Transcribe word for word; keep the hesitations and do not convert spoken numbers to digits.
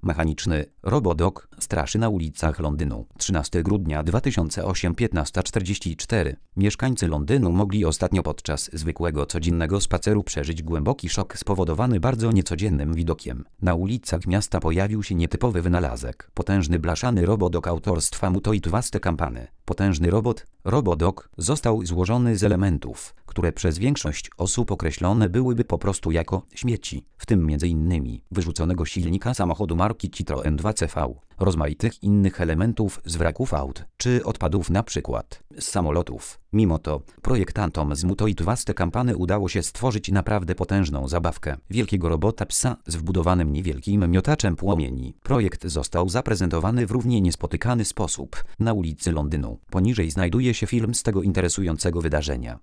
Mechaniczny Robodog straszy na ulicach Londynu. trzynastego grudnia dwa tysiące ósmego, piętnasta czterdzieści cztery. Mieszkańcy Londynu mogli ostatnio podczas zwykłego codziennego spaceru przeżyć głęboki szok spowodowany bardzo niecodziennym widokiem. Na ulicach miasta pojawił się nietypowy wynalazek. Potężny blaszany Robodog autorstwa Mutoid Waste Company. Potężny robot, Robodog, został złożony z elementów, które przez większość osób określone byłyby po prostu jako śmieci, w tym między innymi wyrzuconego silnika samochodu marki Citroen dwa C V, rozmaitych innych elementów z wraków aut, czy odpadów na przykład z samolotów. Mimo to projektantom z Mutoid Waste Company udało się stworzyć naprawdę potężną zabawkę wielkiego robota psa z wbudowanym niewielkim miotaczem płomieni. Projekt został zaprezentowany w równie niespotykany sposób na ulicy Londynu. Poniżej znajduje się film z tego interesującego wydarzenia.